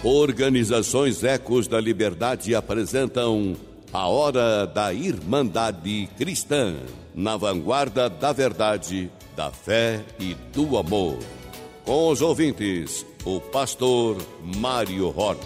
Organizações Ecos da Liberdade apresentam A Hora da Irmandade Cristã, na vanguarda da verdade, da fé e do amor. Com os ouvintes, o pastor Mário Horn.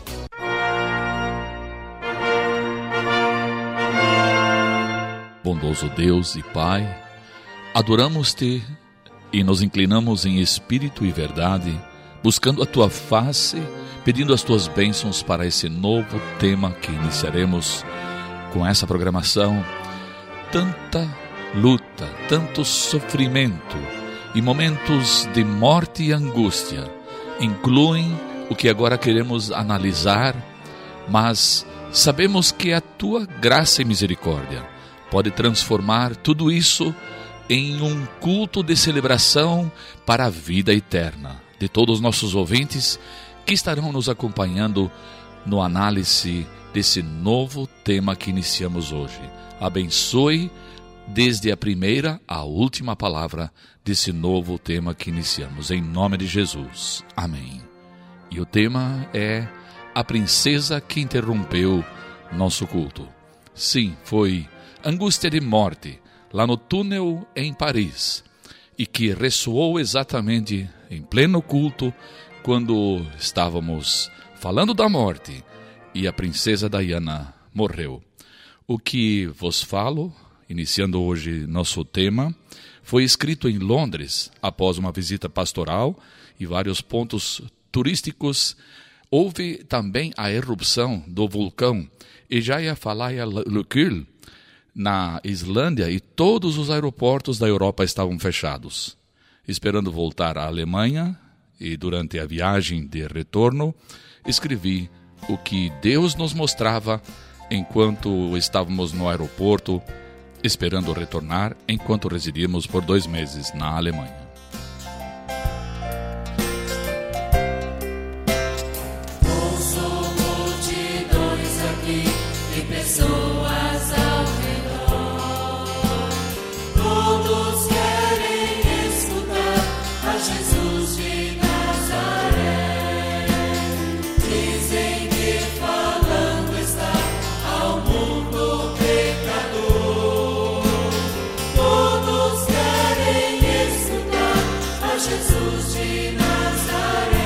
Bondoso Deus e Pai, adoramos-te e nos inclinamos em espírito e verdade, buscando a Tua face, pedindo as Tuas bênçãos para esse novo tema que iniciaremos com essa programação. Tanta luta, tanto sofrimento e momentos de morte e angústia incluem o que agora queremos analisar, mas sabemos que a Tua graça e misericórdia pode transformar tudo isso em um culto de celebração para a vida eterna de todos os nossos ouvintes que estarão nos acompanhando no análise desse novo tema que iniciamos hoje. Abençoe desde a primeira à última palavra desse novo tema que iniciamos, em nome de Jesus. Amém. E o tema é a princesa que interrompeu nosso culto. Sim, foi angústia de morte lá no túnel em Paris, e que ressoou exatamente em pleno culto quando estávamos falando da morte e a princesa Diana morreu. O que vos falo, iniciando hoje nosso tema, foi escrito em Londres após uma visita pastoral e vários pontos turísticos. Houve também a erupção do vulcão Eyjafjallajökull na Islândia, e todos os aeroportos da Europa estavam fechados. Esperando voltar à Alemanha, e durante a viagem de retorno, escrevi o que Deus nos mostrava enquanto estávamos no aeroporto, esperando retornar, enquanto residíamos por 2 meses na Alemanha. Ouço multidões aqui e pessoas ao redor. Todos querem escutar a Jesus de Nazaré. Dizem que falando está ao mundo pecador. Todos querem escutar a Jesus de Nazaré.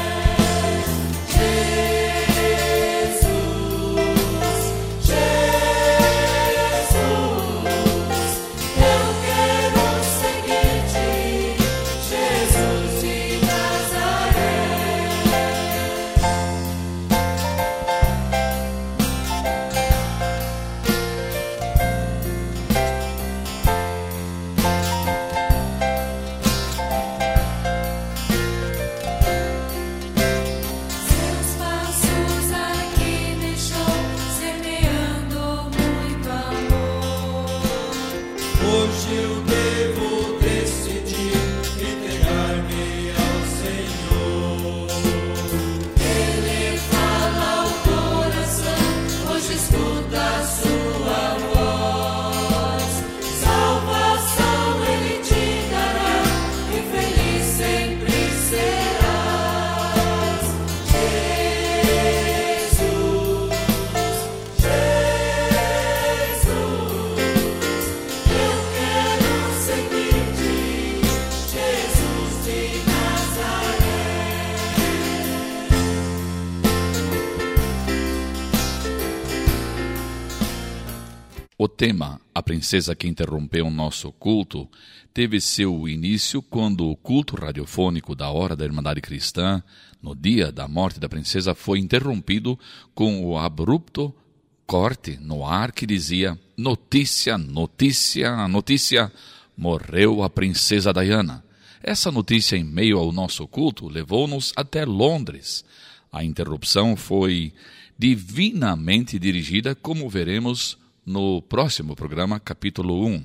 O tema, a princesa que interrompeu o nosso culto, teve seu início quando o culto radiofônico da Hora da Irmandade Cristã, no dia da morte da princesa, foi interrompido com o abrupto corte no ar que dizia: notícia, notícia, notícia, morreu a princesa Diana. Essa notícia, em meio ao nosso culto, levou-nos até Londres. A interrupção foi divinamente dirigida, como veremos no próximo programa, capítulo 1.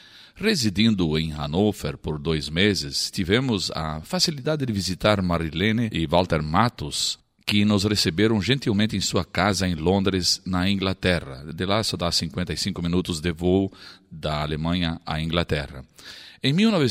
Residindo em Hannover por 2 meses, tivemos a facilidade de visitar Marilene e Walter Matos, que nos receberam gentilmente em sua casa em Londres, na Inglaterra. De lá só dá 55 minutos de voo da Alemanha à Inglaterra. Em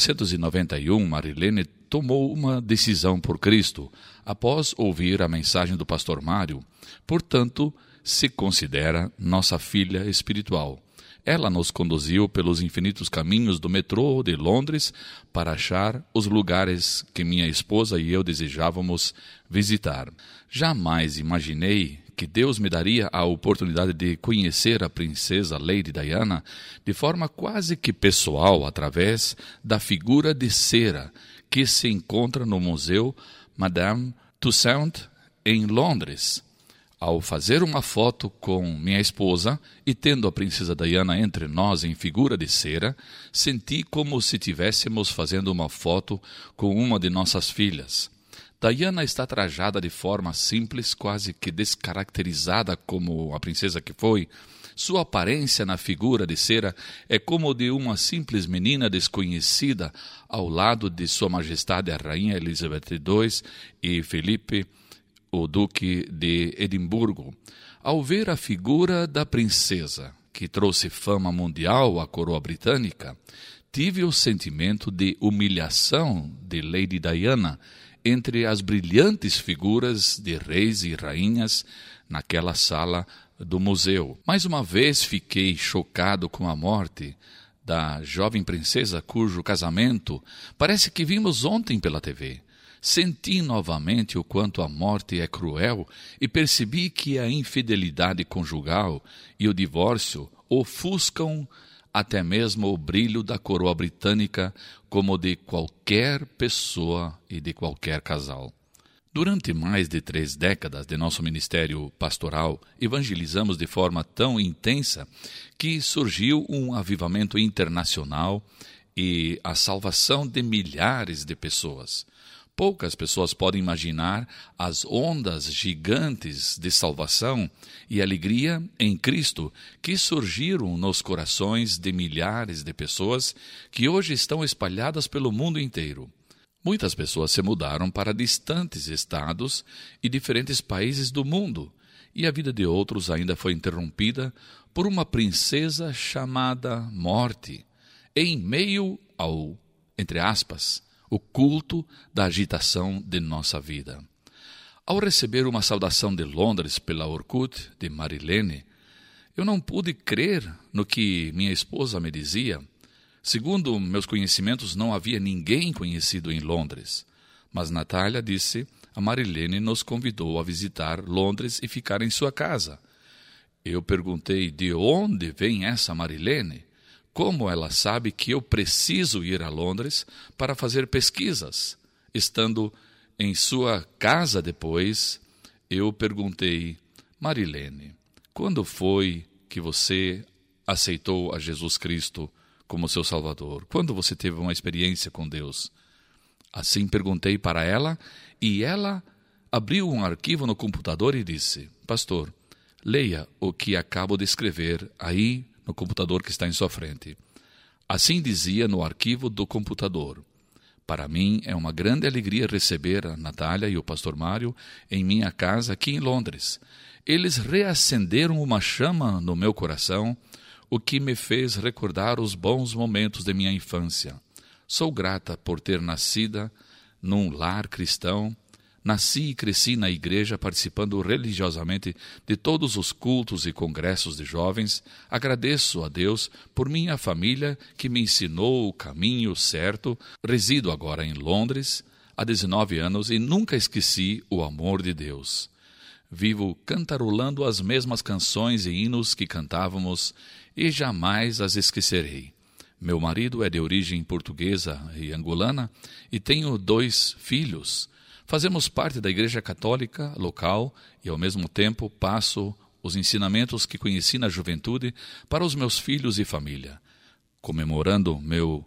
1991, Marilene tomou uma decisão por Cristo, após ouvir a mensagem do pastor Mário. Portanto, se considera nossa filha espiritual. Ela nos conduziu pelos infinitos caminhos do metrô de Londres para achar os lugares que minha esposa e eu desejávamos visitar. Jamais imaginei que Deus me daria a oportunidade de conhecer a princesa Lady Diana de forma quase que pessoal, através da figura de cera que se encontra no Museu Madame Tussauds, em Londres. Ao fazer uma foto com minha esposa e tendo a princesa Diana entre nós em figura de cera, senti como se estivéssemos fazendo uma foto com uma de nossas filhas. Diana está trajada de forma simples, quase que descaracterizada como a princesa que foi. Sua aparência na figura de cera é como de uma simples menina desconhecida ao lado de Sua Majestade a Rainha Elizabeth II e Felipe, o Duque de Edimburgo. Ao ver a figura da princesa, que trouxe fama mundial à coroa britânica, tive o sentimento de humilhação de Lady Diana entre as brilhantes figuras de reis e rainhas naquela sala do museu. Mais uma vez fiquei chocado com a morte da jovem princesa cujo casamento parece que vimos ontem pela TV. Senti novamente o quanto a morte é cruel e percebi que a infidelidade conjugal e o divórcio ofuscam até mesmo o brilho da coroa britânica, como de qualquer pessoa e de qualquer casal. Durante mais de 3 décadas de nosso ministério pastoral, evangelizamos de forma tão intensa que surgiu um avivamento internacional e a salvação de milhares de pessoas. Poucas pessoas podem imaginar as ondas gigantes de salvação e alegria em Cristo que surgiram nos corações de milhares de pessoas que hoje estão espalhadas pelo mundo inteiro. Muitas pessoas se mudaram para distantes estados e diferentes países do mundo, e a vida de outros ainda foi interrompida por uma princesa chamada Morte, em meio ao, entre aspas, o culto da agitação de nossa vida. Ao receber uma saudação de Londres pela Orkut de Marilene, eu não pude crer no que minha esposa me dizia. Segundo meus conhecimentos, não havia ninguém conhecido em Londres. Mas Natália disse, a Marilene nos convidou a visitar Londres e ficar em sua casa. Eu perguntei, de onde vem essa Marilene? Como ela sabe que eu preciso ir a Londres para fazer pesquisas? Estando em sua casa depois, eu perguntei, Marilene, quando foi que você aceitou a Jesus Cristo como seu Salvador? Quando você teve uma experiência com Deus? Assim perguntei para ela e ela abriu um arquivo no computador e disse, pastor, leia o que acabo de escrever aí no computador que está em sua frente. Assim dizia no arquivo do computador. Para mim é uma grande alegria receber a Natália e o pastor Mário em minha casa aqui em Londres. Eles reacenderam uma chama no meu coração, o que me fez recordar os bons momentos de minha infância. Sou grata por ter nascido num lar cristão. Nasci e cresci na igreja participando religiosamente de todos os cultos e congressos de jovens. Agradeço a Deus por minha família que me ensinou o caminho certo. Resido agora em Londres há 19 anos e nunca esqueci o amor de Deus. Vivo cantarolando as mesmas canções e hinos que cantávamos e jamais as esquecerei. Meu marido é de origem portuguesa e angolana e tenho 2 filhos. Fazemos parte da Igreja Católica local e, ao mesmo tempo, passo os ensinamentos que conheci na juventude para os meus filhos e família. Comemorando meu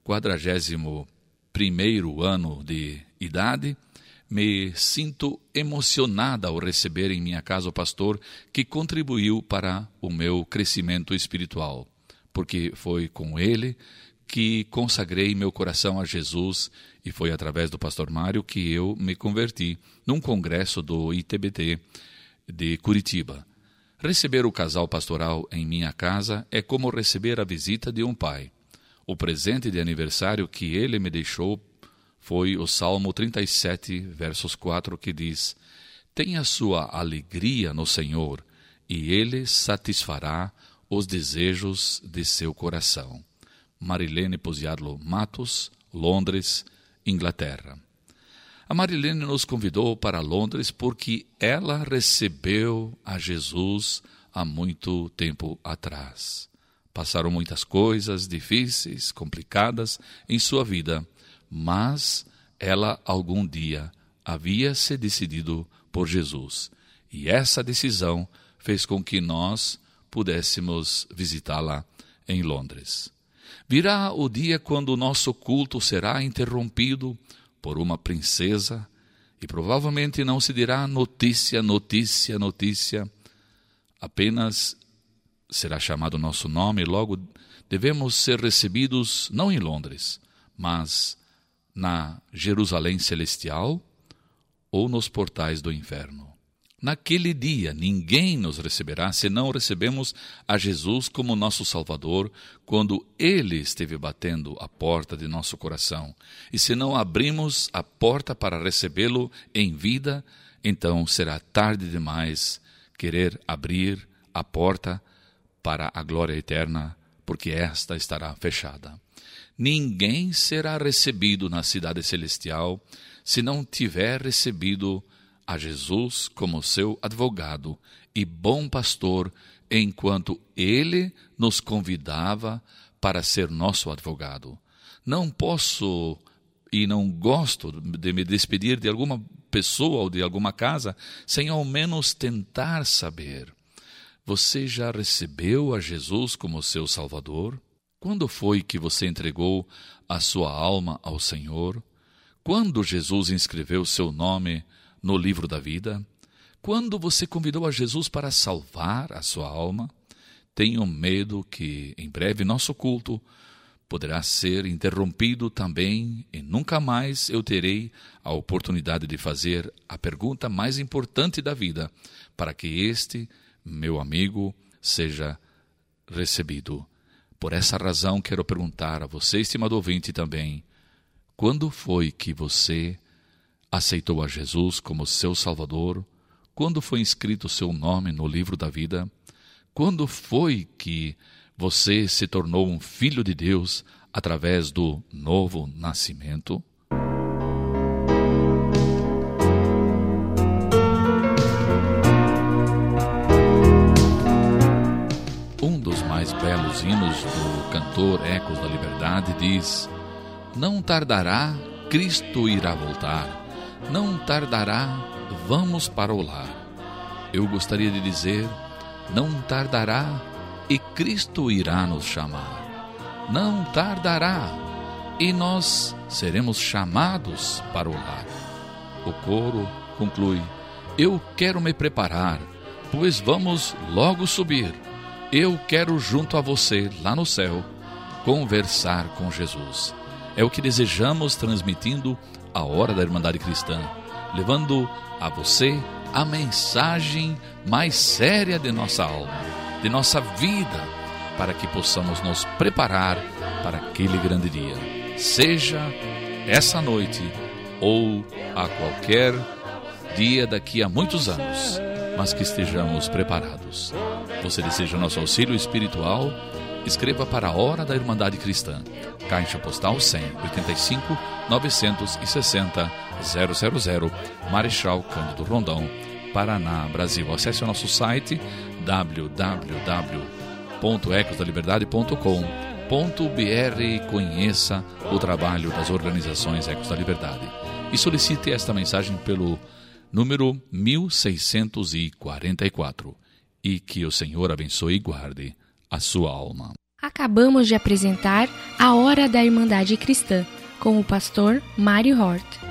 41º ano de idade, me sinto emocionada ao receber em minha casa o pastor que contribuiu para o meu crescimento espiritual, porque foi com ele que consagrei meu coração a Jesus e foi através do pastor Mário que eu me converti num congresso do ITBT de Curitiba. Receber o casal pastoral em minha casa é como receber a visita de um pai. O presente de aniversário que ele me deixou foi o Salmo 37, versos 4, que diz: tenha sua alegria no Senhor, e Ele satisfará os desejos de seu coração. Marilene Posiarlo Matos, Londres, Inglaterra. A Marilene nos convidou para Londres porque ela recebeu a Jesus há muito tempo atrás. Passaram muitas coisas difíceis, complicadas em sua vida, mas ela algum dia havia se decidido por Jesus. E essa decisão fez com que nós pudéssemos visitá-la em Londres. Virá o dia quando o nosso culto será interrompido por uma princesa e provavelmente não se dirá notícia, notícia, notícia. Apenas será chamado o nosso nome e logo devemos ser recebidos não em Londres, mas na Jerusalém Celestial ou nos portais do inferno. Naquele dia, ninguém nos receberá se não recebemos a Jesus como nosso Salvador, quando Ele esteve batendo a porta de nosso coração. E se não abrimos a porta para recebê-lo em vida, então será tarde demais querer abrir a porta para a glória eterna, porque esta estará fechada. Ninguém será recebido na cidade celestial se não tiver recebido a Jesus como seu advogado e bom pastor, enquanto Ele nos convidava para ser nosso advogado. Não posso e não gosto de me despedir de alguma pessoa ou de alguma casa sem ao menos tentar saber: você já recebeu a Jesus como seu Salvador? Quando foi que você entregou a sua alma ao Senhor? Quando Jesus inscreveu seu nome no livro da vida? Quando você convidou a Jesus para salvar a sua alma? Tenho medo que em breve nosso culto poderá ser interrompido também e nunca mais eu terei a oportunidade de fazer a pergunta mais importante da vida para que este, meu amigo, seja recebido. Por essa razão quero perguntar a você, estimado ouvinte, também: quando foi que você aceitou a Jesus como seu Salvador? Quando foi inscrito seu nome no livro da vida? Quando foi que você se tornou um filho de Deus através do novo nascimento? Um dos mais belos hinos do cantor Ecos da Liberdade diz: não tardará, Cristo irá voltar. Não tardará, vamos para o lar. Eu gostaria de dizer: não tardará e Cristo irá nos chamar. Não tardará e nós seremos chamados para o lar. O coro conclui: eu quero me preparar, pois vamos logo subir. Eu quero junto a você, lá no céu, conversar com Jesus. É o que desejamos, transmitindo a Hora da Irmandade Cristã, levando a você a mensagem mais séria de nossa alma, de nossa vida, para que possamos nos preparar para aquele grande dia. Seja essa noite ou a qualquer dia daqui a muitos anos, mas que estejamos preparados. Você deseja nosso auxílio espiritual? Escreva para a Hora da Irmandade Cristã, Caixa Postal 100, 85 960 000, Marechal Cândido Rondão, Paraná, Brasil. Acesse o nosso site www.ecosdaliberdade.com.br e conheça o trabalho das organizações Ecos da Liberdade. E solicite esta mensagem pelo número 1644. E que o Senhor abençoe e guarde a sua alma. Acabamos de apresentar a Hora da Irmandade Cristã com o pastor Mário Hort.